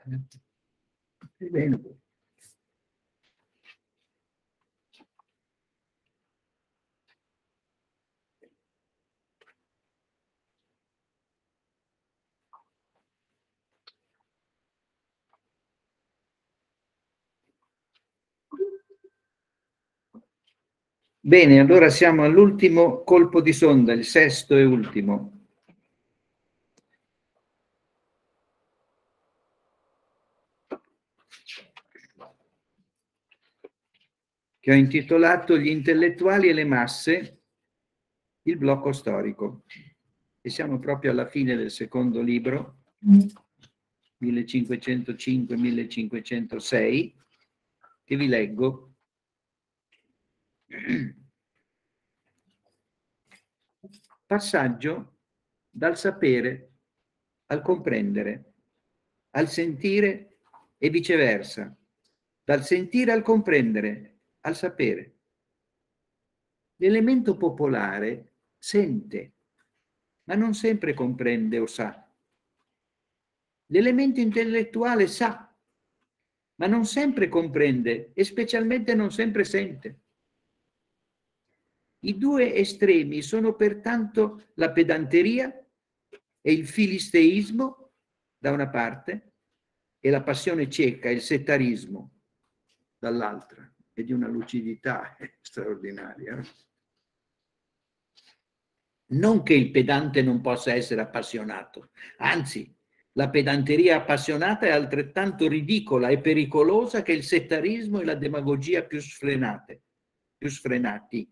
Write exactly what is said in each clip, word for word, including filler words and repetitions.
Bene. Bene, allora siamo all'ultimo colpo di sonda, il sesto e ultimo. Che ho intitolato Gli intellettuali e le masse, il blocco storico. E siamo proprio alla fine del secondo libro, millecinquecentocinque millecinquecentosei, che vi leggo. Passaggio dal sapere al comprendere, al sentire e viceversa, dal sentire al comprendere, al sapere. L'elemento popolare sente, ma non sempre comprende o sa. L'elemento intellettuale sa, ma non sempre comprende e specialmente non sempre sente. I due estremi sono pertanto la pedanteria e il filisteismo da una parte e la passione cieca, il settarismo dall'altra, e di una lucidità straordinaria. Non che il pedante non possa essere appassionato, anzi, la pedanteria appassionata è altrettanto ridicola e pericolosa che il settarismo e la demagogia più sfrenate, più sfrenati.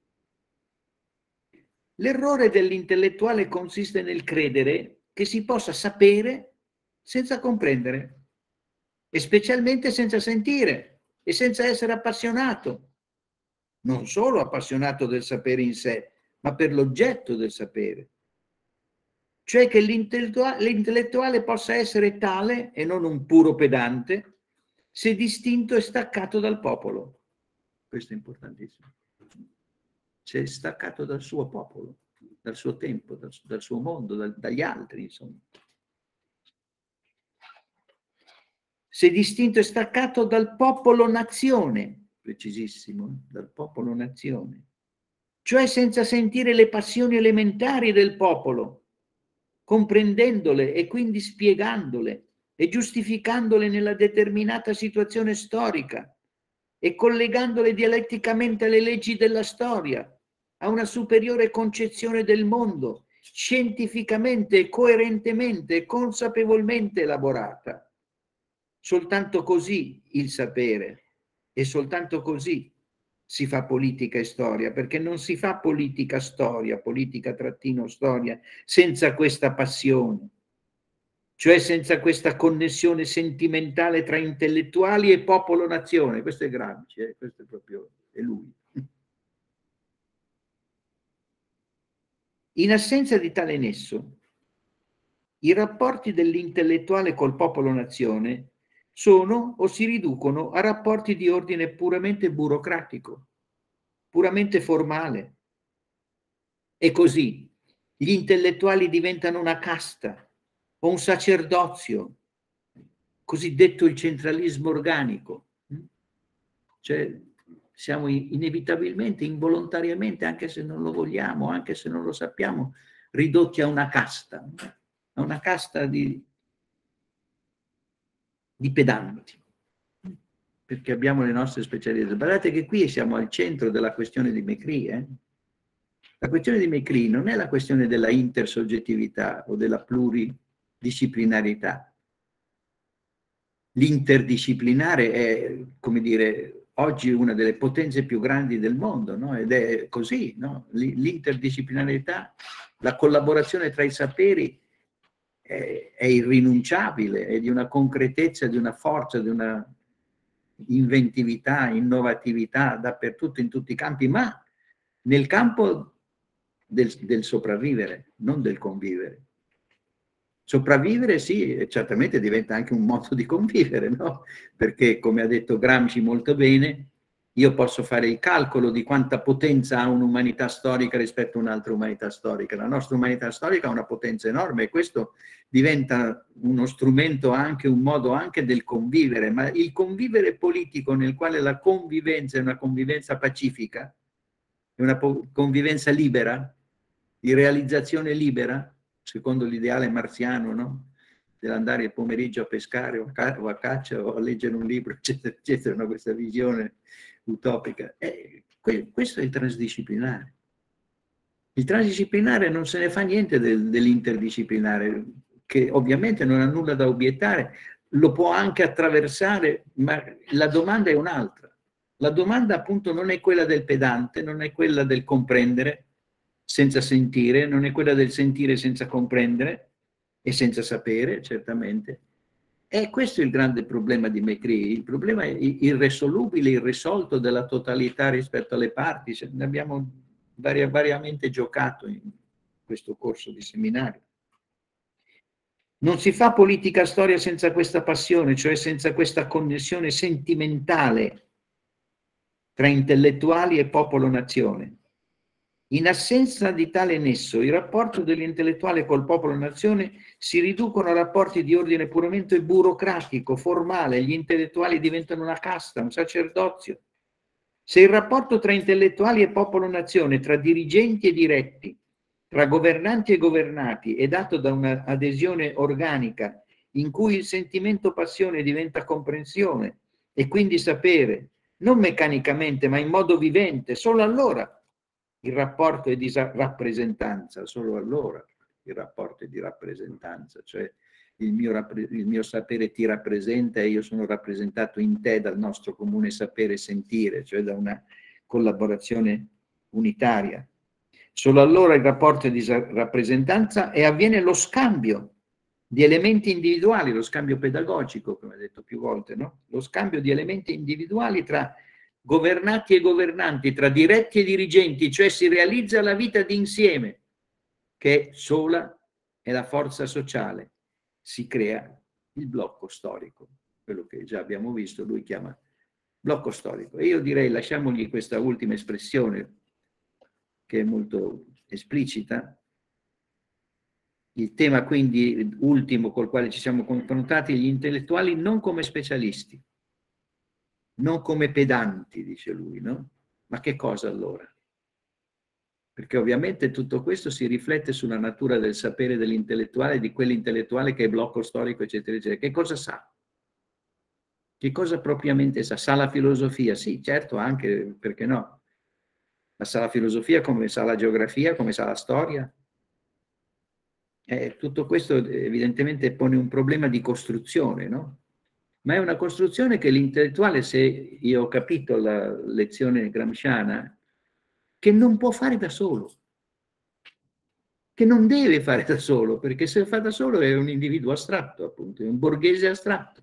L'errore dell'intellettuale consiste nel credere che si possa sapere senza comprendere, e specialmente senza sentire e senza essere appassionato, non solo appassionato del sapere in sé, ma per l'oggetto del sapere. Cioè che l'intellettuale possa essere tale e non un puro pedante se distinto e staccato dal popolo. Questo è importantissimo. Se è staccato dal suo popolo, dal suo tempo, dal, dal suo mondo, dal, dagli altri, insomma. Se è distinto e staccato dal popolo-nazione, precisissimo, dal popolo-nazione, cioè senza sentire le passioni elementari del popolo, comprendendole e quindi spiegandole e giustificandole nella determinata situazione storica e collegandole dialetticamente alle leggi della storia, a una superiore concezione del mondo, scientificamente, coerentemente e consapevolmente elaborata. Soltanto così il sapere, e soltanto così si fa politica e storia, perché non si fa politica storia, politica trattino storia, senza questa passione, cioè senza questa connessione sentimentale tra intellettuali e popolo-nazione. Questo è Gramsci, eh? Questo è proprio è lui. In assenza di tale nesso, i rapporti dell'intellettuale col popolo-nazione sono o si riducono a rapporti di ordine puramente burocratico, puramente formale. E così gli intellettuali diventano una casta o un sacerdozio, cosiddetto il centralismo organico. Cioè siamo inevitabilmente, involontariamente, anche se non lo vogliamo, anche se non lo sappiamo, ridotti a una casta, a una casta di, di pedanti, perché abbiamo le nostre specialità. Guardate che qui siamo al centro della questione di Mécrit. Eh? La questione di Mécrit non è la questione della intersoggettività o della pluridisciplinarità. L'interdisciplinare è, come dire, oggi una delle potenze più grandi del mondo, no? Ed è così, no? L'interdisciplinarità, la collaborazione tra i saperi è, è irrinunciabile, è di una concretezza, di una forza, di una inventività, innovatività dappertutto, in tutti i campi, ma nel campo del, del sopravvivere, non del convivere. Sopravvivere sì, certamente diventa anche un modo di convivere, no? Perché, come ha detto Gramsci molto bene, io posso fare il calcolo di quanta potenza ha un'umanità storica rispetto a un'altra umanità storica. La nostra umanità storica ha una potenza enorme e questo diventa uno strumento anche, un modo anche del convivere, ma il convivere politico nel quale la convivenza è una convivenza pacifica, è una convivenza libera, di realizzazione libera, secondo l'ideale marziano, no? Dell'andare il pomeriggio a pescare o a, o a caccia o a leggere un libro, eccetera, eccetera, no? Questa visione utopica. E questo è il transdisciplinare. Il transdisciplinare non se ne fa niente del, dell'interdisciplinare, che ovviamente non ha nulla da obiettare, lo può anche attraversare, ma la domanda è un'altra. La domanda appunto non è quella del pedante, non è quella del comprendere senza sentire, non è quella del sentire senza comprendere e senza sapere, certamente. E questo è il grande problema di McCree, il problema è irresolubile, irrisolto della totalità rispetto alle parti. Ne abbiamo vari, variamente giocato in questo corso di seminario. Non si fa politica storia senza questa passione, cioè senza questa connessione sentimentale tra intellettuali e popolo-nazione. In assenza di tale nesso, il rapporto dell'intellettuale col popolo-nazione si riducono a rapporti di ordine puramente burocratico, formale, gli intellettuali diventano una casta, un sacerdozio. Se il rapporto tra intellettuali e popolo-nazione, tra dirigenti e diretti, tra governanti e governati è dato da un'adesione organica in cui il sentimento passione diventa comprensione e quindi sapere, non meccanicamente ma in modo vivente, solo allora il rapporto è di rappresentanza, solo allora il rapporto è di rappresentanza, cioè il mio, il mio sapere ti rappresenta e io sono rappresentato in te dal nostro comune sapere e sentire, cioè da una collaborazione unitaria. Solo allora il rapporto è di rappresentanza e avviene lo scambio di elementi individuali, lo scambio pedagogico, come ho detto più volte, no? Lo scambio di elementi individuali tra governati e governanti, tra diretti e dirigenti, cioè si realizza la vita d'insieme, che sola è la forza sociale. Si crea il blocco storico, quello che già abbiamo visto, lui chiama blocco storico. E io direi, lasciamogli questa ultima espressione, che è molto esplicita. Il tema quindi ultimo col quale ci siamo confrontati, gli intellettuali non come specialisti, non come pedanti, dice lui, no? Ma che cosa allora? Perché ovviamente tutto questo si riflette sulla natura del sapere dell'intellettuale, di quell'intellettuale che è blocco storico, eccetera, eccetera. Che cosa sa? Che cosa propriamente sa? Sa la filosofia? Sì, certo, anche, perché no? Ma sa la filosofia come sa la geografia, come sa la storia? Eh, tutto questo evidentemente pone un problema di costruzione, no? Ma è una costruzione che l'intellettuale, se io ho capito la lezione gramsciana, che non può fare da solo, che non deve fare da solo, perché se fa da solo è un individuo astratto, appunto, è un borghese astratto,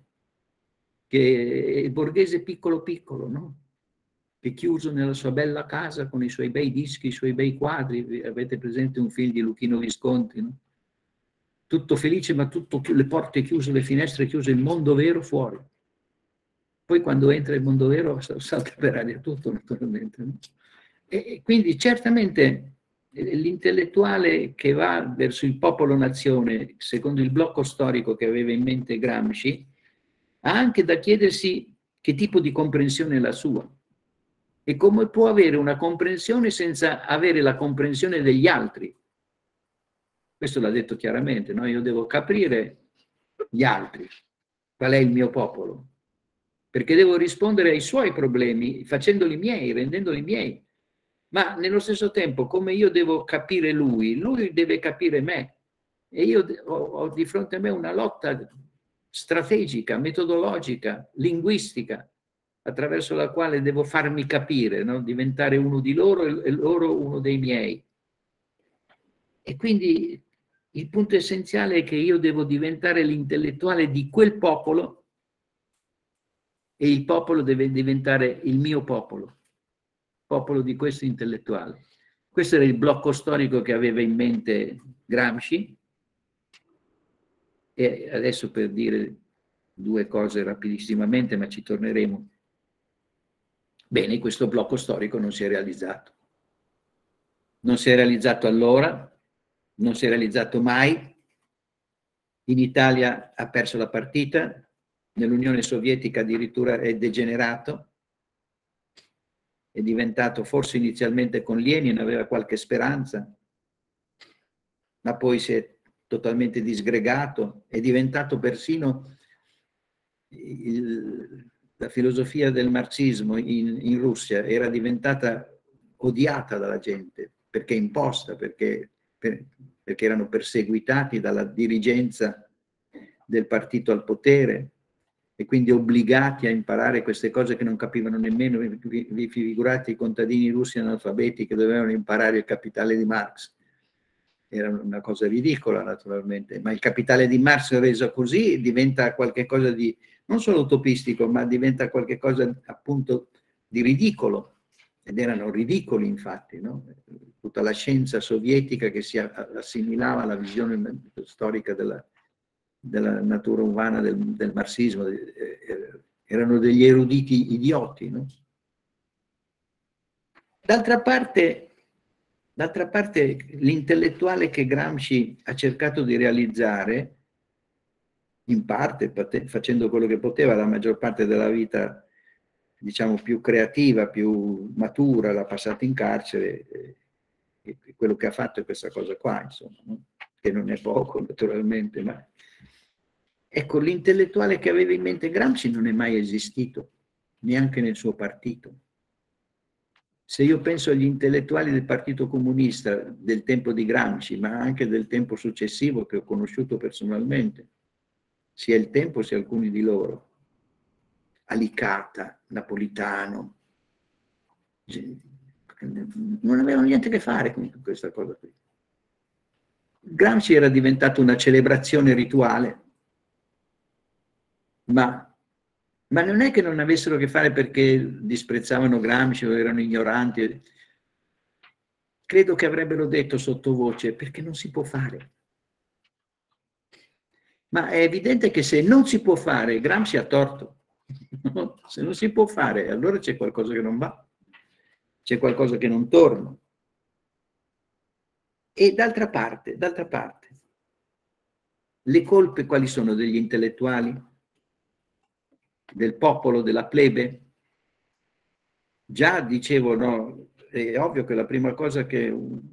che è il borghese piccolo piccolo, no? Che è chiuso nella sua bella casa con i suoi bei dischi, i suoi bei quadri. Avete presente un film di Luchino Visconti, no? Tutto felice, ma tutto, le porte chiuse, le finestre chiuse, il mondo vero fuori. Poi quando entra il mondo vero salta per aria tutto, naturalmente. No? E quindi certamente l'intellettuale che va verso il popolo-nazione, secondo il blocco storico che aveva in mente Gramsci, ha anche da chiedersi che tipo di comprensione è la sua e come può avere una comprensione senza avere la comprensione degli altri. Questo l'ha detto chiaramente, no? Io devo capire gli altri, qual è il mio popolo, perché devo rispondere ai suoi problemi facendoli miei, rendendoli miei. Ma nello stesso tempo, come io devo capire lui, lui deve capire me. E io ho, ho di fronte a me una lotta strategica, metodologica, linguistica, attraverso la quale devo farmi capire, no? Diventare uno di loro e loro uno dei miei. E quindi il punto essenziale è che io devo diventare l'intellettuale di quel popolo e il popolo deve diventare il mio popolo, popolo di questo intellettuale. Questo era il blocco storico che aveva in mente Gramsci. E adesso, per dire due cose rapidissimamente, ma ci torneremo, Bene, questo blocco storico non si è realizzato. Non si è realizzato allora, non si è realizzato mai. In Italia ha perso la partita, nell'Unione Sovietica addirittura è degenerato, è diventato, forse inizialmente con Lenin aveva qualche speranza, ma poi si è totalmente disgregato, è diventato persino il, la filosofia del marxismo in, in Russia era diventata odiata dalla gente, perché imposta, perché, per, perché erano perseguitati dalla dirigenza del partito al potere e quindi obbligati a imparare queste cose che non capivano nemmeno. Vi, vi figurate i contadini russi analfabeti che dovevano imparare il Capitale di Marx. Era una cosa ridicola naturalmente, ma il Capitale di Marx reso così diventa qualcosa di non solo utopistico, ma diventa qualcosa appunto di ridicolo, ed erano ridicoli infatti, no? Tutta la scienza sovietica che si assimilava alla visione storica della, della natura umana del, del marxismo, erano degli eruditi idioti, no? D'altra parte, d'altra parte l'intellettuale che Gramsci ha cercato di realizzare, in parte facendo quello che poteva, la maggior parte della vita, diciamo, più creativa, più matura, l'ha passata in carcere, e quello che ha fatto è questa cosa qua, insomma, no? Che non è poco naturalmente, ma ecco, l'intellettuale che aveva in mente Gramsci non è mai esistito, neanche nel suo partito. Se io penso agli intellettuali del Partito Comunista del tempo di Gramsci, ma anche del tempo successivo che ho conosciuto personalmente, sia il tempo sia alcuni di loro, Alicata, Napolitano, non avevano niente a che fare con questa cosa qui. Gramsci era diventato una celebrazione rituale, ma Ma non è che non avessero a che fare perché disprezzavano Gramsci o erano ignoranti. Credo che avrebbero detto sottovoce, perché non si può fare. Ma è evidente che se non si può fare, Gramsci ha torto. Se non si può fare, allora c'è qualcosa che non va. C'è qualcosa che non torna. E d'altra parte, d'altra parte, le colpe quali sono degli intellettuali? Del popolo, della plebe? Già dicevo, no, è ovvio che la prima cosa che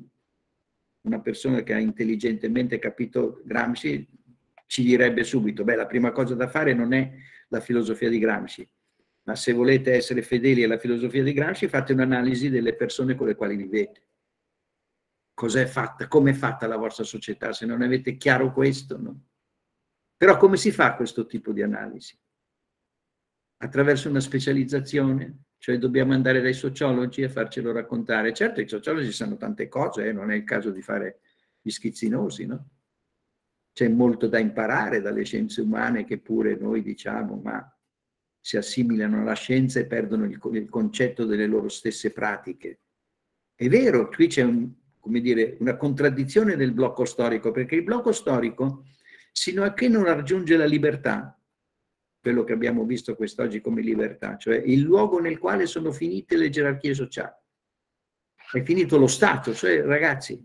una persona che ha intelligentemente capito Gramsci ci direbbe subito, beh, la prima cosa da fare non è la filosofia di Gramsci, ma se volete essere fedeli alla filosofia di Gramsci fate un'analisi delle persone con le quali vivete. Cos'è fatta, come è fatta la vostra società, se non avete chiaro questo, no? Però come si fa questo tipo di analisi? Attraverso una specializzazione? Cioè dobbiamo andare dai sociologi a farcelo raccontare. Certo, i sociologi sanno tante cose, eh? Non è il caso di fare gli schizzinosi, no? C'è molto da imparare dalle scienze umane che pure noi diciamo, ma si assimilano alla scienza e perdono il, il concetto delle loro stesse pratiche. È vero, qui c'è un, come dire, una contraddizione del blocco storico, perché il blocco storico, sino a che non raggiunge la libertà, quello che abbiamo visto quest'oggi come libertà, cioè il luogo nel quale sono finite le gerarchie sociali. È finito lo Stato, cioè ragazzi,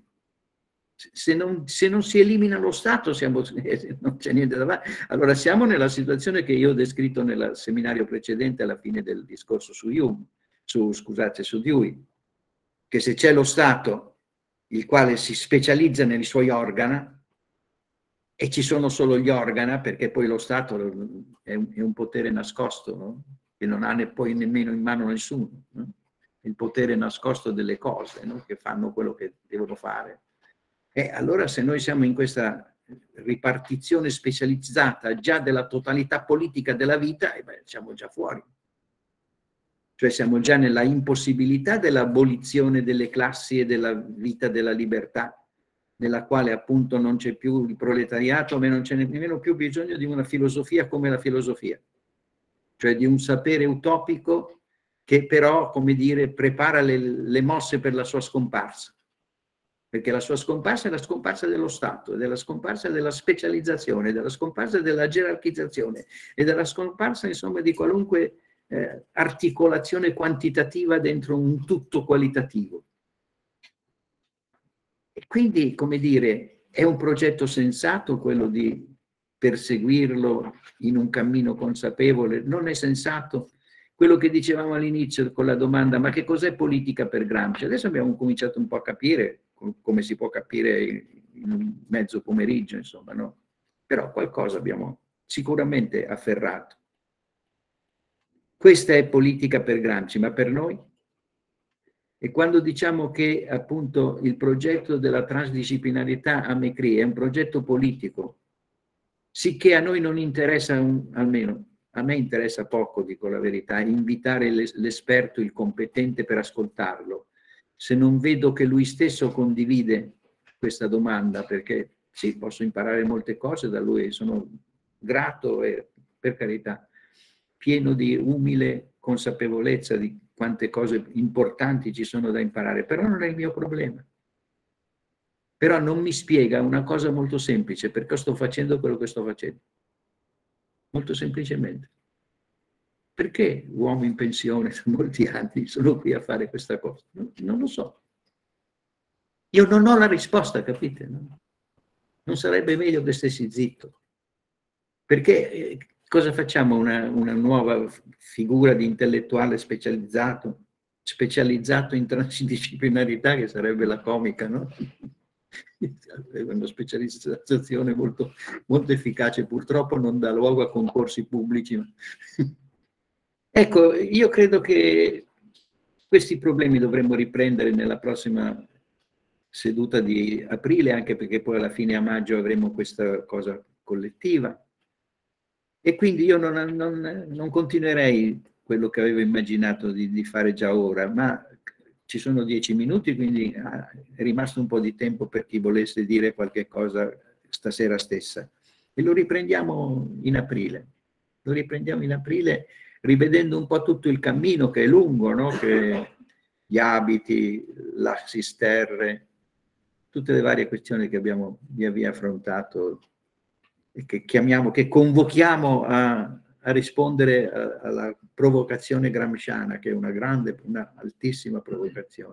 se non, se non si elimina lo Stato siamo, non c'è niente da fare. Allora siamo nella situazione che io ho descritto nel seminario precedente alla fine del discorso su Hume, su, scusate, su Dewey, che se c'è lo Stato il quale si specializza nei suoi organi, e ci sono solo gli organi, perché poi lo Stato è un, è un potere nascosto, no? Che non ha ne, poi nemmeno in mano nessuno, no? Il potere nascosto delle cose, no? Che fanno quello che devono fare. E allora se noi siamo in questa ripartizione specializzata già della totalità politica della vita, eh beh, siamo già fuori. Cioè siamo già nella impossibilità dell'abolizione delle classi e della vita della libertà, nella quale appunto non c'è più il proletariato, ma non c'è nemmeno più bisogno di una filosofia come la filosofia, cioè di un sapere utopico che però, come dire, prepara le, le mosse per la sua scomparsa, perché la sua scomparsa è la scomparsa dello Stato, della scomparsa della specializzazione, della scomparsa della gerarchizzazione e della scomparsa, insomma, di qualunque eh, articolazione quantitativa dentro un tutto qualitativo. E quindi, come dire, è un progetto sensato quello di perseguirlo in un cammino consapevole? Non è sensato quello che dicevamo all'inizio con la domanda: ma che cos'è politica per Gramsci? Adesso abbiamo cominciato un po' a capire, come si può capire in un mezzo pomeriggio, insomma, no? Però qualcosa abbiamo sicuramente afferrato. Questa è politica per Gramsci, ma per noi? E quando diciamo che appunto il progetto della transdisciplinarità a Mecri è un progetto politico, sicché a noi non interessa, un, almeno a me interessa poco, dico la verità, invitare l'esperto, il competente per ascoltarlo, se non vedo che lui stesso condivide questa domanda, perché sì, posso imparare molte cose da lui, sono grato e, per carità, pieno di umile consapevolezza di quante cose importanti ci sono da imparare, però non è il mio problema. Però non mi spiega una cosa molto semplice: perché sto facendo quello che sto facendo. Molto semplicemente. Perché uomo in pensione da molti anni sono qui a fare questa cosa? Non, non lo so. Io non ho la risposta, capite? No? Non sarebbe meglio che stessi zitto. Perché eh, cosa facciamo? Una, una nuova figura di intellettuale specializzato, specializzato in transdisciplinarità, che sarebbe la comica, no? Una specializzazione molto, molto efficace, purtroppo non dà luogo a concorsi pubblici. Ma... Ecco, io credo che questi problemi dovremmo riprendere nella prossima seduta di aprile, anche perché poi alla fine a maggio avremo questa cosa collettiva. E quindi io non, non, non continuerei quello che avevo immaginato di, di fare già ora, ma ci sono dieci minuti, quindi ah, è rimasto un po' di tempo per chi volesse dire qualche cosa stasera stessa. E lo riprendiamo in aprile. Lo riprendiamo in aprile rivedendo un po' tutto il cammino, che è lungo, no? Che gli abiti, l'Axis Terre, tutte le varie questioni che abbiamo via via affrontato e che chiamiamo, che convochiamo a, a rispondere a, alla provocazione gramsciana, che è una grande, una altissima provocazione.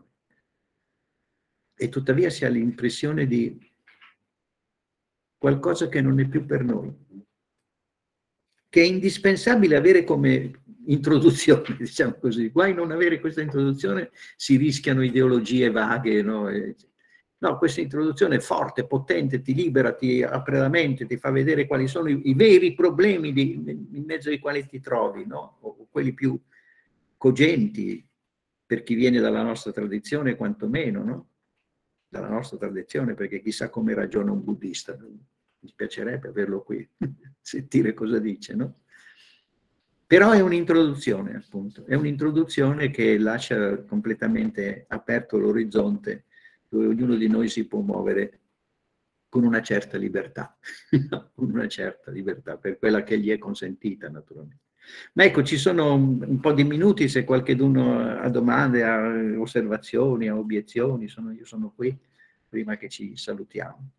E tuttavia si ha l'impressione di qualcosa che non è più per noi, che è indispensabile avere come introduzione, diciamo così. Guai non avere questa introduzione, si rischiano ideologie vaghe, no? E, no, questa introduzione è forte, potente, ti libera, ti apre la mente, ti fa vedere quali sono i, i veri problemi di, in mezzo ai quali ti trovi, no? O quelli più cogenti per chi viene dalla nostra tradizione, quantomeno, no? Dalla nostra tradizione, perché chissà come ragiona un buddista. Mi piacerebbe averlo qui, sentire cosa dice, no? Però è un'introduzione, appunto, è un'introduzione che lascia completamente aperto l'orizzonte, dove ognuno di noi si può muovere con una certa libertà, con una certa libertà, per quella che gli è consentita, naturalmente. Ma ecco, ci sono un, un po' di minuti, se qualcuno ha domande, ha osservazioni, ha obiezioni, sono, io sono qui, prima che ci salutiamo.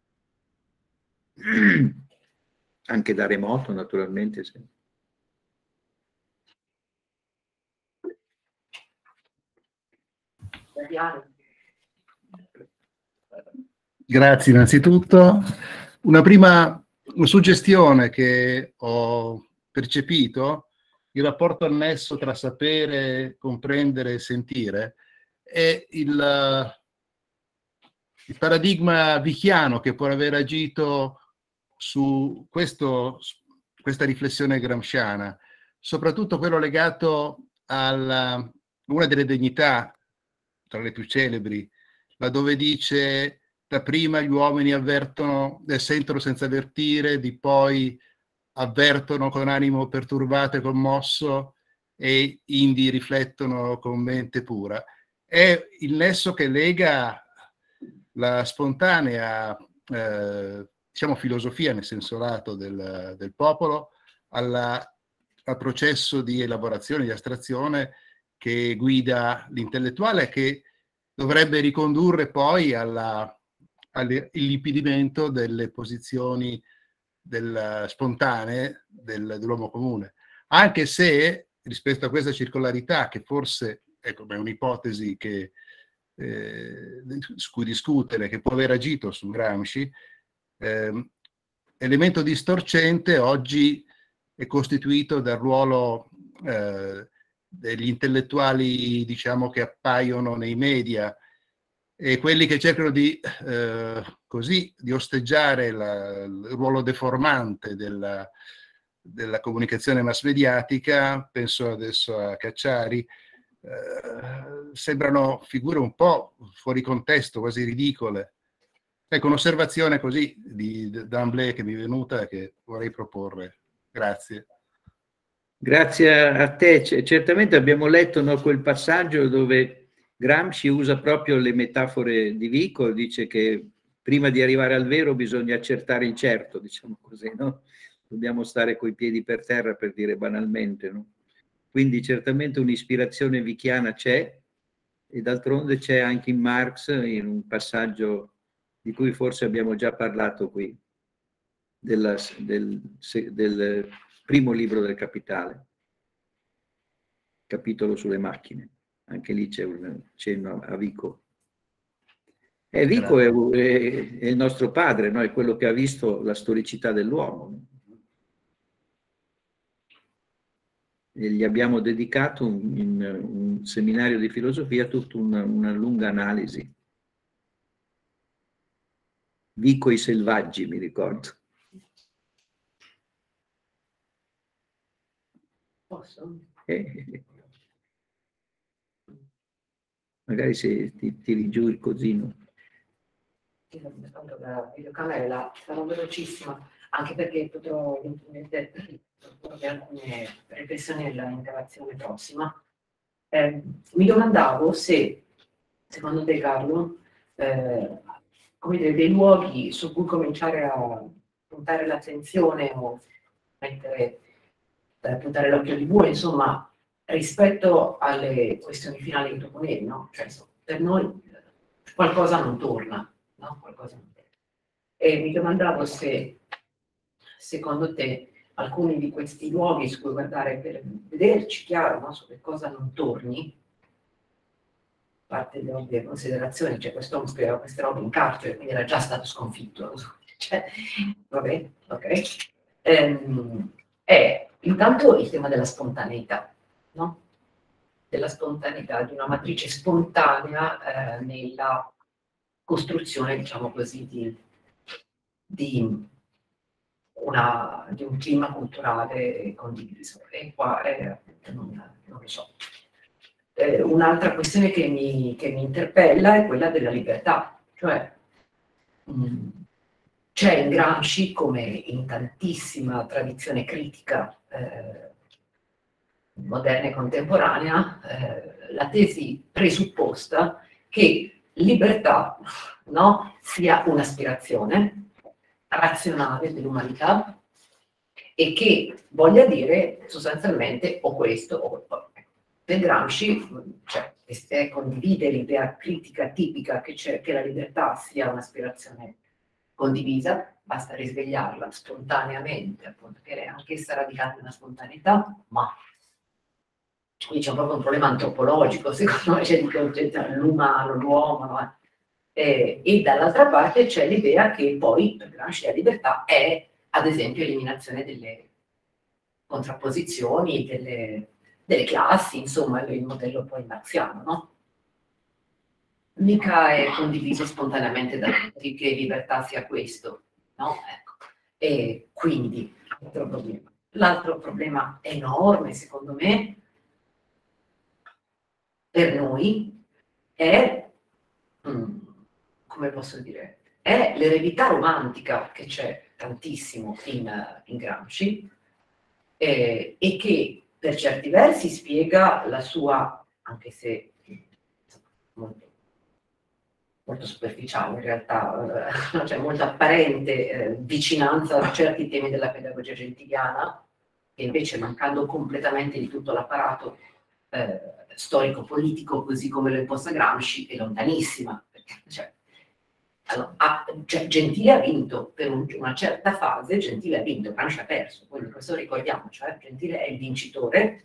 Anche da remoto, naturalmente. Sì. Grazie innanzitutto. Una prima suggestione che ho percepito: il rapporto annesso tra sapere, comprendere e sentire, è il, il paradigma vichiano che può aver agito su questo, questa riflessione gramsciana, soprattutto quello legato a una delle dignità, tra le più celebri, laddove dice: dapprima gli uomini avvertono e sentono senza avvertire, di poi avvertono con animo perturbato e commosso, e indi riflettono con mente pura. È il nesso che lega la spontanea eh, diciamo filosofia nel senso lato del, del popolo alla, al processo di elaborazione, di astrazione che guida l'intellettuale, che dovrebbe ricondurre poi alla, all'illimpidimento delle posizioni del, spontanee del, dell'uomo comune, anche se rispetto a questa circolarità, che forse, ecco, è un'ipotesi che, eh, su cui discutere, che può aver agito su Gramsci, eh, elemento distorcente oggi è costituito dal ruolo eh, degli intellettuali, diciamo, che appaiono nei media, e quelli che cercano di, eh, così, di osteggiare la, il ruolo deformante della, della comunicazione mass mediatica. Penso adesso a Cacciari. Eh, sembrano figure un po' fuori contesto, quasi ridicole. Ecco, un'osservazione così di d'emblée che mi è venuta, che vorrei proporre. Grazie. Grazie a te. C- certamente abbiamo letto, no, quel passaggio dove Gramsci usa proprio le metafore di Vico, dice che prima di arrivare al vero bisogna accertare il certo, diciamo così, no? Dobbiamo stare coi piedi per terra, per dire banalmente, no? Quindi certamente un'ispirazione vichiana c'è, e d'altronde c'è anche in Marx, in un passaggio di cui forse abbiamo già parlato qui, della, del, del primo libro del Capitale, capitolo sulle macchine. Anche lì c'è un cenno a Vico. E Vico è, è, è il nostro padre, no? È quello che ha visto la storicità dell'uomo. E gli abbiamo dedicato un, in un seminario di filosofia tutta una, una lunga analisi. Vico i selvaggi, mi ricordo. Posso? Eh, magari se ti tiri giù il cosino. La videocamera sarà velocissima, anche perché potrò eventualmente proporre alcune riflessioni nell'interazione prossima. Eh, mi domandavo se, secondo te, Carlo, eh, come dire, dei luoghi su cui cominciare a puntare l'attenzione o mettere, eh, puntare l'occhio di bue, insomma, rispetto alle questioni finali che tu ponevi, no? Cioè, insomma, per noi qualcosa non torna. No? Qualcosa non torna. E mi domandavo se, secondo te, alcuni di questi luoghi su cui guardare per vederci chiaro, no? Su che cosa non torni, a parte le ovvie considerazioni, cioè quest'uomo scriveva queste robe in carcere, quindi era già stato sconfitto. Cioè, vabbè, ok. Ehm, è intanto il tema della spontaneità, no? Della spontaneità, di una matrice spontanea eh, nella costruzione, diciamo così, di, di, una, di un clima culturale condiviso. E qua eh, non, non lo so. Eh, un'altra questione che mi, che mi interpella è quella della libertà, cioè mh, c'è in Gramsci, come in tantissima tradizione critica eh, moderna e contemporanea, eh, la tesi presupposta che libertà, no, sia un'aspirazione razionale dell'umanità e che voglia dire sostanzialmente o questo o quello. Per Gramsci, cioè, eh, condivide l'idea critica tipica che, che la libertà sia un'aspirazione condivisa, basta risvegliarla spontaneamente, appunto, che è anch'essa radicata nella spontaneità, ma qui c'è proprio un problema antropologico, secondo me, c'è di concetto l'umano, l'uomo, no? eh, e dall'altra parte c'è l'idea che poi per Gramsci la libertà è, ad esempio, eliminazione delle contrapposizioni, delle, delle classi, insomma, il modello poi marxiano, no? Mica è condiviso spontaneamente da tutti che libertà sia questo, no? Ecco. E quindi, altro problema. L'altro problema enorme, secondo me, per noi è, mm, come posso dire, è l'eredità romantica che c'è tantissimo in, in Gramsci eh, e che per certi versi spiega la sua, anche se molto, molto superficiale in realtà, eh, cioè molto apparente eh, vicinanza a certi temi della pedagogia gentiliana, che invece, mancando completamente di tutto l'apparato eh, storico-politico così come lo imposta Gramsci, è lontanissima. Perché, cioè, allora, ha, cioè, Gentile ha vinto per un, una certa fase, Gentile ha vinto, Gramsci ha perso, quindi questo ricordiamoci, cioè, Gentile è il vincitore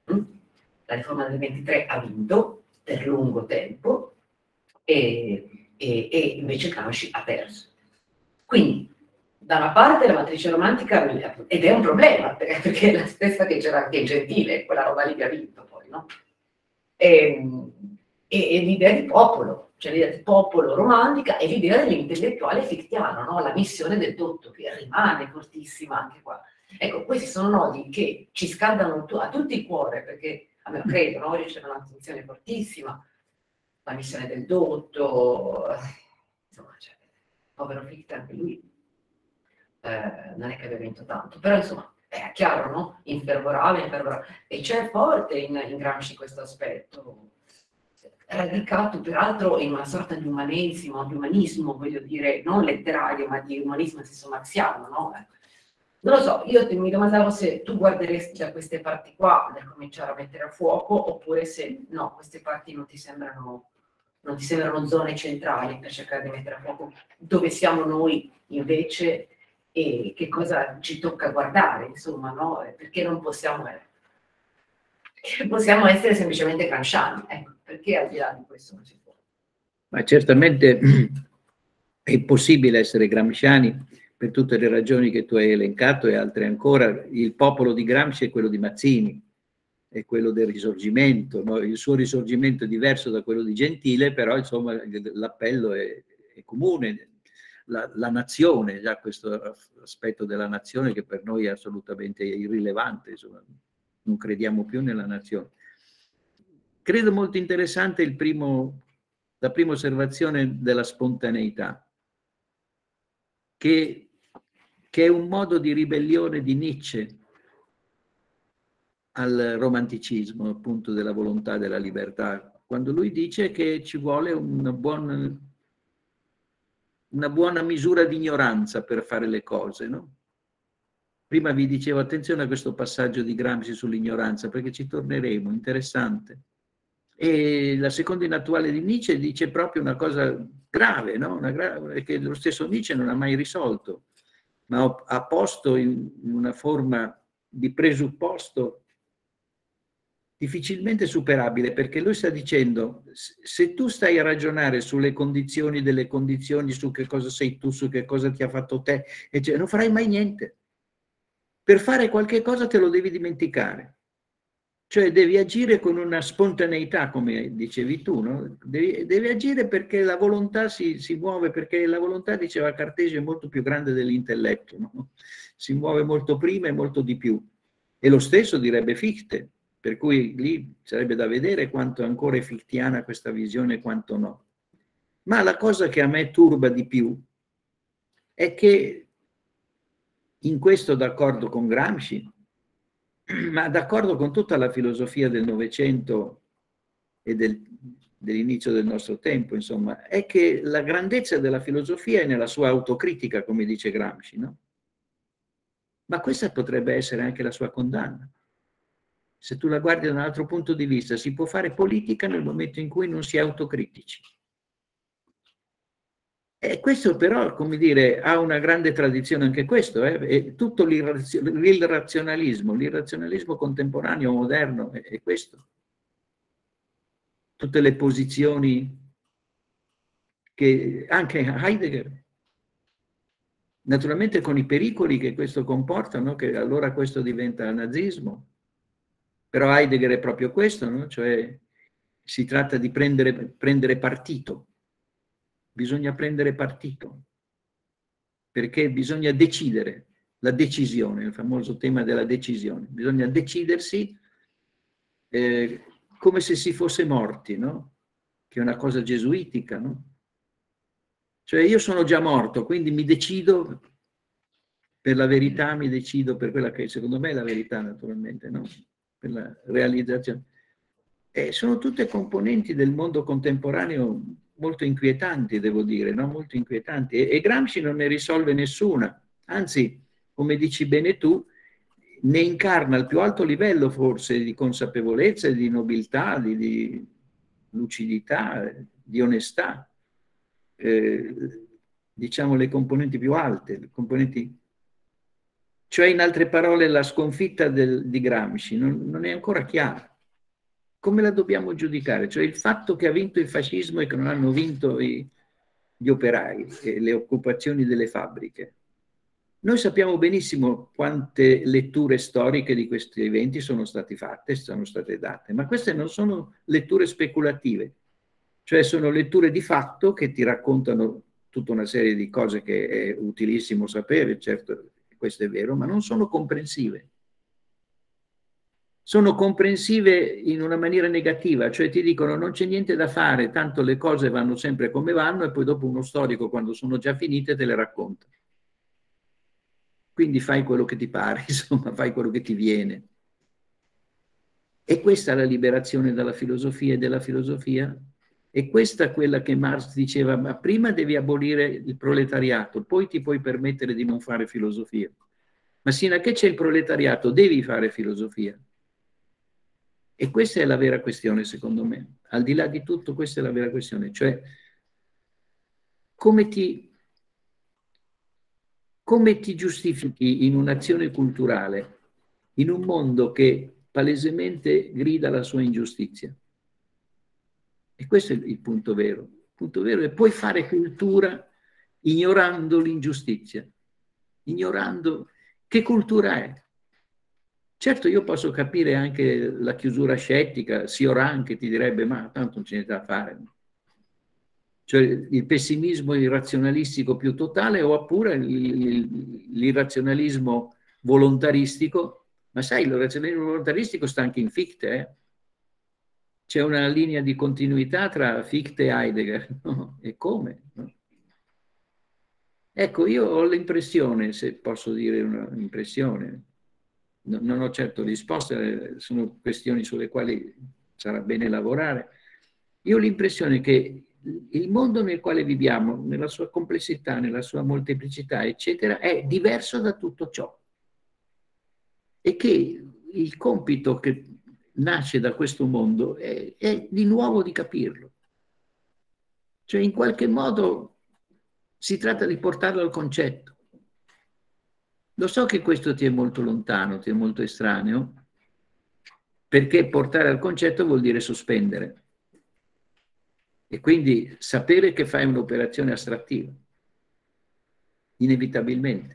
La riforma del ventitré ha vinto per lungo tempo e, e, e invece Gramsci ha perso. Quindi, da una parte la matrice romantica, ed è un problema, perché è la stessa che c'era anche in Gentile, quella roba lì che ha vinto poi, no? E, e, e l'idea di popolo, cioè l'idea di popolo romantica e l'idea dell'intellettuale fictiano, no? La missione del dotto, che rimane fortissima anche qua. Ecco, questi sono nodi che ci scaldano a tutti il cuore, perché, a me credo, no? C'è un'attenzione fortissima, la missione del dotto, insomma, cioè, povero Fichte anche lui, eh, non è che abbia vinto tanto, però insomma, è chiaro, no? Infervorava, infervorava, e c'è forte in, in Gramsci questo aspetto, radicato peraltro in una sorta di umanesimo, di umanismo, voglio dire, non letterario, ma di umanismo in senso marziano, no? Non lo so, io mi domandavo se tu guarderesti da queste parti qua per cominciare a mettere a fuoco, oppure se no, queste parti non ti sembrano, non ti sembrano zone centrali per cercare di mettere a fuoco dove siamo noi invece e che cosa ci tocca guardare, insomma, no? Perché non possiamo, eh, possiamo essere semplicemente gramsciani, ecco, perché al di là di questo non si può. Ma certamente è possibile essere gramsciani per tutte le ragioni che tu hai elencato e altre ancora. Il popolo di Gramsci è quello di Mazzini, è quello del Risorgimento, no? Il suo Risorgimento è diverso da quello di Gentile, però insomma l'appello è, è comune. La, la nazione, già questo aspetto della nazione che per noi è assolutamente irrilevante, insomma, non crediamo più nella nazione. Credo molto interessante il primo, la prima osservazione della spontaneità, che che è un modo di ribellione di Nietzsche al romanticismo, appunto, della volontà della libertà, quando lui dice che ci vuole una buona, una buona misura di ignoranza per fare le cose, no? Prima vi dicevo, attenzione a questo passaggio di Gramsci sull'ignoranza, perché ci torneremo, interessante. E la seconda inattuale di Nietzsche dice proprio una cosa grave, no? Una grave, che lo stesso Nietzsche non ha mai risolto, ma ha posto in una forma di presupposto difficilmente superabile, perché lui sta dicendo, se tu stai a ragionare sulle condizioni delle condizioni, su che cosa sei tu, su che cosa ti ha fatto te, eccetera, non farai mai niente. Per fare qualche cosa te lo devi dimenticare. Cioè devi agire con una spontaneità, come dicevi tu, no? Devi, devi agire perché la volontà si, si muove, perché la volontà, diceva Cartesio, è molto più grande dell'intelletto, no? Si muove molto prima e molto di più. E lo stesso direbbe Fichte, per cui lì sarebbe da vedere quanto ancora è fichtiana questa visione e quanto no. Ma la cosa che a me turba di più è che, in questo d'accordo con Gramsci, ma d'accordo con tutta la filosofia del Novecento e del, dell'inizio del nostro tempo, insomma, è che la grandezza della filosofia è nella sua autocritica, come dice Gramsci, no? Ma questa potrebbe essere anche la sua condanna. Se tu la guardi da un altro punto di vista, si può fare politica nel momento in cui non si è autocritici. E questo però, come dire, ha una grande tradizione anche questo, eh? È tutto l'irrazionalismo, l'irrazionalismo contemporaneo, moderno, è, è questo. Tutte le posizioni che anche Heidegger, naturalmente con i pericoli che questo comporta, no? Che allora questo diventa nazismo, però Heidegger è proprio questo, no? Cioè si tratta di prendere, prendere partito, bisogna prendere partito, perché bisogna decidere, la decisione, il famoso tema della decisione, bisogna decidersi eh, come se si fosse morti, no? Che è una cosa gesuitica, no? Cioè io sono già morto, quindi mi decido per la verità, mi decido per quella che secondo me è la verità, naturalmente, no? Per la realizzazione. E sono tutte componenti del mondo contemporaneo molto inquietanti, devo dire, no? Molto inquietanti. E, e Gramsci non ne risolve nessuna, anzi, come dici bene tu, ne incarna il più alto livello forse di consapevolezza, di nobiltà, di, di lucidità, di onestà, eh, diciamo le componenti più alte, le componenti. Cioè, in altre parole, la sconfitta del, di Gramsci non, non è ancora chiara. Come la dobbiamo giudicare? Cioè, il fatto che ha vinto il fascismo e che non hanno vinto i, gli operai e le occupazioni delle fabbriche. Noi sappiamo benissimo quante letture storiche di questi eventi sono state fatte, sono state date, ma queste non sono letture speculative, cioè sono letture di fatto che ti raccontano tutta una serie di cose che è utilissimo sapere, certo, questo è vero, ma non sono comprensive. Sono comprensive in una maniera negativa, cioè ti dicono non c'è niente da fare, tanto le cose vanno sempre come vanno e poi dopo uno storico, quando sono già finite, te le racconta. Quindi fai quello che ti pare, insomma, fai quello che ti viene. E questa è la liberazione dalla filosofia e della filosofia? E questa è quella che Marx diceva, ma prima devi abolire il proletariato, poi ti puoi permettere di non fare filosofia. Ma sino a che c'è il proletariato devi fare filosofia. E questa è la vera questione, secondo me. Al di là di tutto, questa è la vera questione. Cioè, come ti... Come ti giustifichi in un'azione culturale, in un mondo che palesemente grida la sua ingiustizia? E questo è il punto vero. Il punto vero è puoi fare cultura ignorando l'ingiustizia, ignorando che cultura è. Certo, io posso capire anche la chiusura scettica, Cioran che ti direbbe ma tanto non c'è niente da fare. Cioè il pessimismo irrazionalistico più totale oppure l'irrazionalismo volontaristico, ma sai, l'irrazionalismo volontaristico sta anche in Fichte, eh? C'è una linea di continuità tra Fichte e Heidegger, no? E come? No? Ecco, io ho l'impressione, se posso dire un'impressione, non ho certo risposte, sono questioni sulle quali sarà bene lavorare, io ho l'impressione che il mondo nel quale viviamo, nella sua complessità, nella sua molteplicità, eccetera, è diverso da tutto ciò. E che il compito che nasce da questo mondo è, è di nuovo di capirlo. Cioè, in qualche modo si tratta di portarlo al concetto. Lo so che questo ti è molto lontano, ti è molto estraneo, perché portare al concetto vuol dire sospendere. E quindi sapere che fai un'operazione astrattiva, inevitabilmente.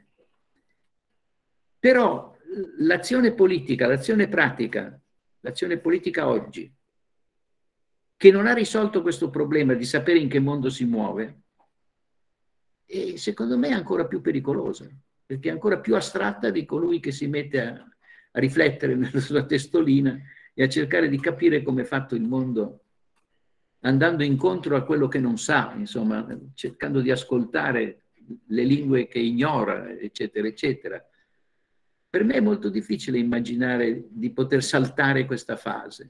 Però l'azione politica, l'azione pratica, l'azione politica oggi, che non ha risolto questo problema di sapere in che mondo si muove, e secondo me è ancora più pericolosa, perché è ancora più astratta di colui che si mette a, a riflettere nella sua testolina e a cercare di capire come è fatto il mondo, andando incontro a quello che non sa, insomma, cercando di ascoltare le lingue che ignora, eccetera, eccetera. Per me è molto difficile immaginare di poter saltare questa fase.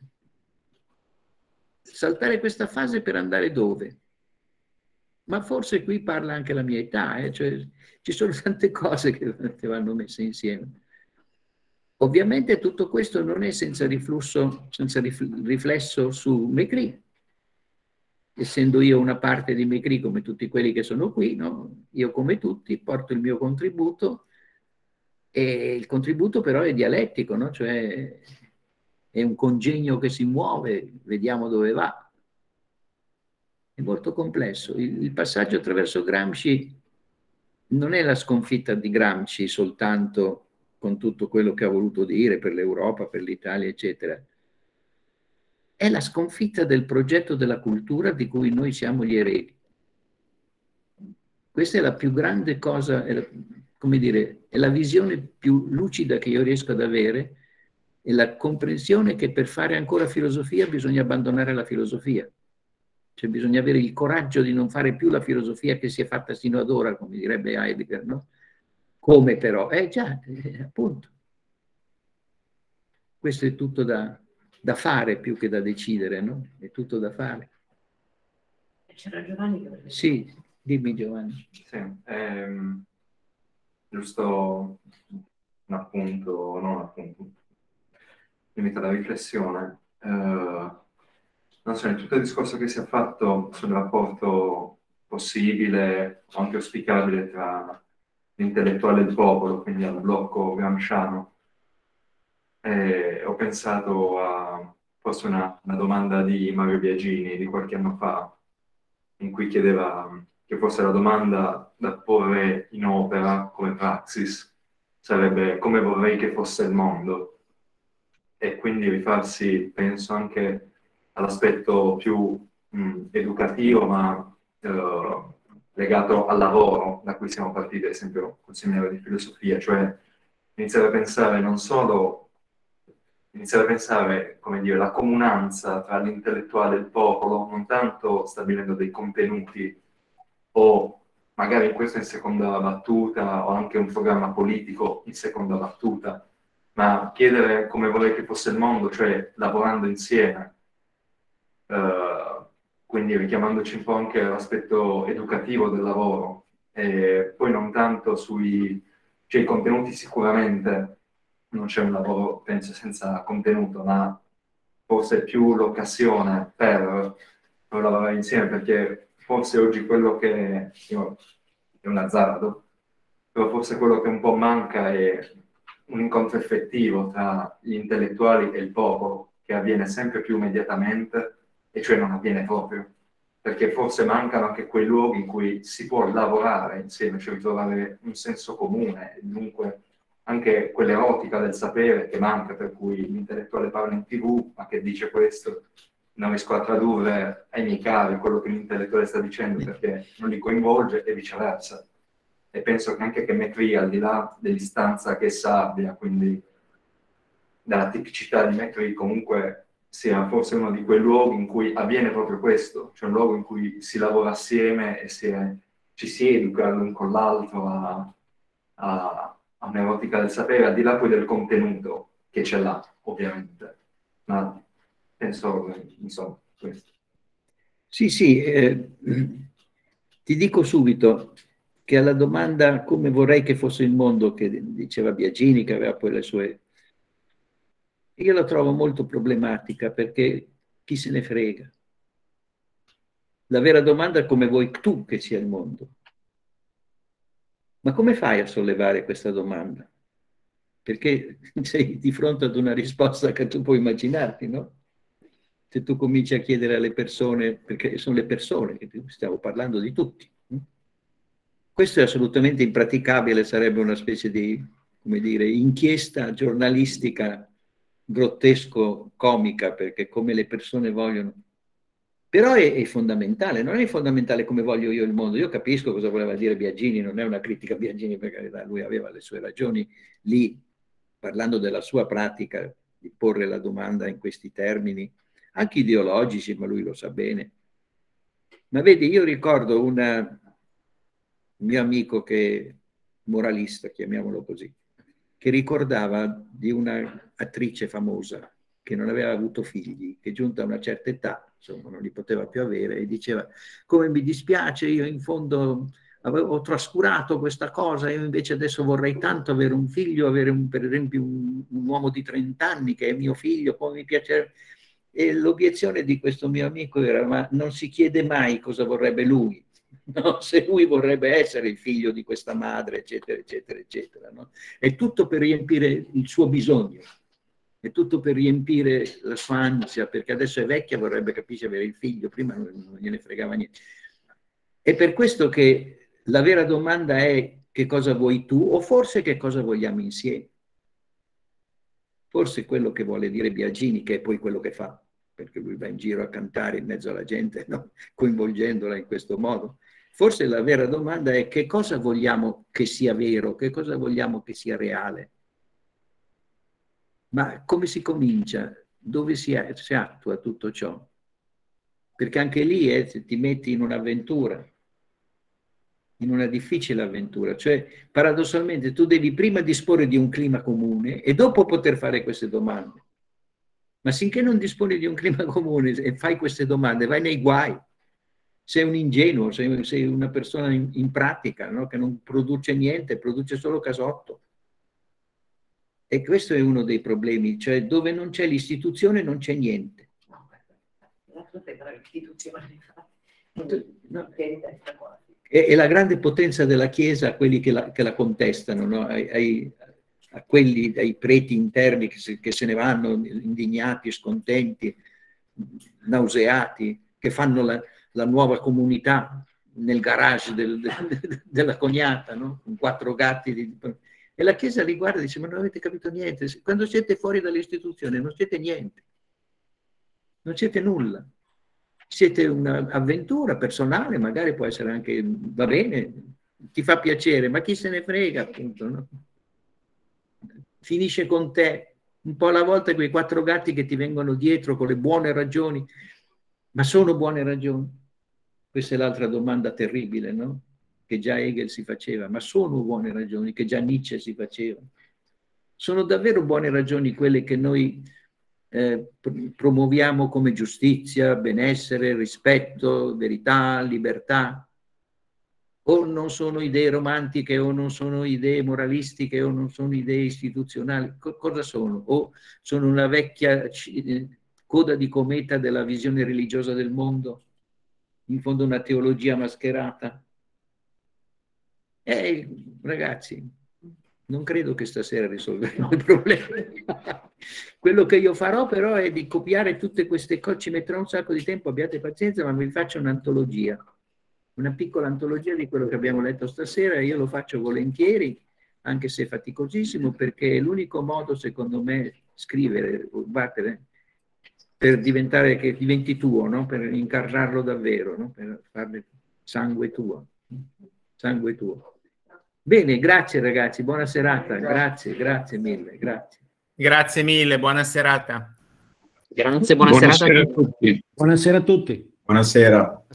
Saltare questa fase per andare dove? Ma forse qui parla anche la mia età, eh? Cioè, ci sono tante cose che, che vanno messe insieme. Ovviamente tutto questo non è senza riflusso, senza riflesso su Maigret. Essendo io una parte di Maigret come tutti quelli che sono qui, no? Io come tutti porto il mio contributo e il contributo però è dialettico, no? Cioè è un congegno che si muove, vediamo dove va. È molto complesso. Il, il passaggio attraverso Gramsci non è la sconfitta di Gramsci soltanto con tutto quello che ha voluto dire per l'Europa, per l'Italia, eccetera. È la sconfitta del progetto della cultura di cui noi siamo gli eredi. Questa è la più grande cosa, è la, come dire, è la visione più lucida che io riesco ad avere, è la comprensione che per fare ancora filosofia bisogna abbandonare la filosofia. Cioè bisogna avere il coraggio di non fare più la filosofia che si è fatta sino ad ora, come direbbe Heidegger, no? Come però? Eh già, eh, appunto. Questo è tutto da, da fare più che da decidere, no? È tutto da fare. C'era Giovanni che aveva... Sì, dimmi Giovanni. Sì, ehm, giusto un appunto, non un appunto, limitato alla riflessione. Eh, non so, in tutto il discorso che si è fatto sul rapporto possibile o anche auspicabile tra l'intellettuale del popolo, quindi al blocco gramsciano. E ho pensato a forse una, una domanda di Mario Biagini di qualche anno fa, in cui chiedeva che forse la domanda da porre in opera come praxis sarebbe come vorrei che fosse il mondo, e quindi rifarsi, penso, anche all'aspetto più mh, educativo, ma eh, legato al lavoro, da cui siamo partiti, ad esempio, col seminario di filosofia, cioè iniziare a pensare non solo iniziare a pensare, come dire, la comunanza tra l'intellettuale e il popolo, non tanto stabilendo dei contenuti o magari questo in seconda battuta o anche un programma politico in seconda battuta, ma chiedere come vorrei che fosse il mondo, cioè lavorando insieme, uh, quindi richiamandoci un po' anche all'aspetto educativo del lavoro, e poi non tanto sui cioè, i contenuti sicuramente. Non c'è un lavoro, penso, senza contenuto, ma forse è più l'occasione per, per lavorare insieme, perché forse oggi quello che, io, è un azzardo, però forse quello che un po' manca è un incontro effettivo tra gli intellettuali e il popolo, che avviene sempre più immediatamente, e cioè non avviene proprio, perché forse mancano anche quei luoghi in cui si può lavorare insieme, cioè trovare un senso comune, dunque anche quell'erotica del sapere che manca, per cui l'intellettuale parla in tv, ma che dice questo, non riesco a tradurre ai miei cari quello che l'intellettuale sta dicendo perché non li coinvolge, e viceversa. E penso che anche che McCree, al di là dell'istanza che essa abbia, quindi dalla tipicità di McCree, comunque sia forse uno di quei luoghi in cui avviene proprio questo, cioè un luogo in cui si lavora assieme e si è, ci si educa l'un con l'altro a, a a un'erotica del sapere, al di là poi del contenuto che ce l'ha, ovviamente. Ma penso, insomma, questo. Sì, sì, eh, ti dico subito che alla domanda come vorrei che fosse il mondo, che diceva Biagini, che aveva poi le sue... Io la trovo molto problematica, perché chi se ne frega? La vera domanda è come vuoi tu che sia il mondo. Ma come fai a sollevare questa domanda? Perché sei di fronte ad una risposta che tu puoi immaginarti, no? Se tu cominci a chiedere alle persone, perché sono le persone, che stiamo parlando di tutti. Questo è assolutamente impraticabile, sarebbe una specie di, come dire, inchiesta giornalistica grottesco-comica, perché come le persone vogliono... Però è, è fondamentale, non è fondamentale come voglio io il mondo. Io capisco cosa voleva dire Biagini, non è una critica a Biagini, per carità, lui aveva le sue ragioni lì, parlando della sua pratica di porre la domanda in questi termini, anche ideologici, ma lui lo sa bene. Ma vedi, io ricordo una, un mio amico che moralista, chiamiamolo così, che ricordava di una attrice famosa che non aveva avuto figli, che giunta a una certa età, insomma, non li poteva più avere, e diceva: come mi dispiace, io in fondo avevo, ho trascurato questa cosa, io invece adesso vorrei tanto avere un figlio, avere un, per esempio un, un uomo di trenta anni che è mio figlio, come mi piacerebbe. E l'obiezione di questo mio amico era: ma non si chiede mai cosa vorrebbe lui, no? Se lui vorrebbe essere il figlio di questa madre, eccetera, eccetera, eccetera, no? È tutto per riempire il suo bisogno, è tutto per riempire la sua ansia, perché adesso è vecchia, vorrebbe, capisci, avere il figlio, prima non, non gliene fregava niente. È per questo che la vera domanda è: che cosa vuoi tu, o forse che cosa vogliamo insieme? Forse quello che vuole dire Biagini, che è poi quello che fa, perché lui va in giro a cantare in mezzo alla gente, no? Coinvolgendola in questo modo. Forse la vera domanda è: che cosa vogliamo che sia vero, che cosa vogliamo che sia reale? Ma come si comincia? Dove si, è, si attua tutto ciò? Perché anche lì eh, se ti metti in un'avventura, in una difficile avventura, cioè paradossalmente tu devi prima disporre di un clima comune e dopo poter fare queste domande. Ma finché non disponi di un clima comune e fai queste domande, vai nei guai. Sei un ingenuo, sei, sei una persona in, in pratica, no? Che non produce niente, produce solo casotto. E questo è uno dei problemi, cioè dove non c'è l'istituzione non c'è niente. No, la l'istituzione, No. è, è la grande potenza della Chiesa a quelli che la, che la contestano, no? ai, ai, a quelli, ai preti interni che se, che se ne vanno indignati, scontenti, nauseati, che fanno la, la nuova comunità nel garage del, del, della cognata, no? Con quattro gatti. Di, e la Chiesa li guarda e dice: ma non avete capito niente, quando siete fuori dall'istituzione non siete niente, non siete nulla, siete un'avventura personale, magari può essere anche, va bene, ti fa piacere, ma chi se ne frega, appunto, no? Finisce con te, un po' alla volta quei quattro gatti che ti vengono dietro con le buone ragioni, ma sono buone ragioni? Questa è l'altra domanda terribile, no? Che già Hegel si faceva, ma sono buone ragioni, che già Nietzsche si faceva? Sono davvero buone ragioni quelle che noi eh, promuoviamo come giustizia, benessere, rispetto, verità, libertà? O non sono idee romantiche, o non sono idee moralistiche, o non sono idee istituzionali? Co- cosa sono? O sono una vecchia coda di cometa della visione religiosa del mondo? In fondo una teologia mascherata? Eh, ragazzi, non credo che stasera risolveremo il problema. Quello che io farò però è di copiare tutte queste cose, ci metterò un sacco di tempo, abbiate pazienza, ma vi faccio un'antologia, una piccola antologia di quello che abbiamo letto stasera. Io lo faccio volentieri, anche se è faticosissimo, perché è l'unico modo, secondo me, scrivere, battere, per diventare, che diventi tuo, no? Per incarnarlo davvero, no? Per farne sangue tuo, sangue tuo. Bene, grazie ragazzi, buona serata, grazie, grazie mille, grazie. Grazie mille, buona serata. Grazie, buona Buonasera serata a tutti. Buonasera a tutti. Buonasera.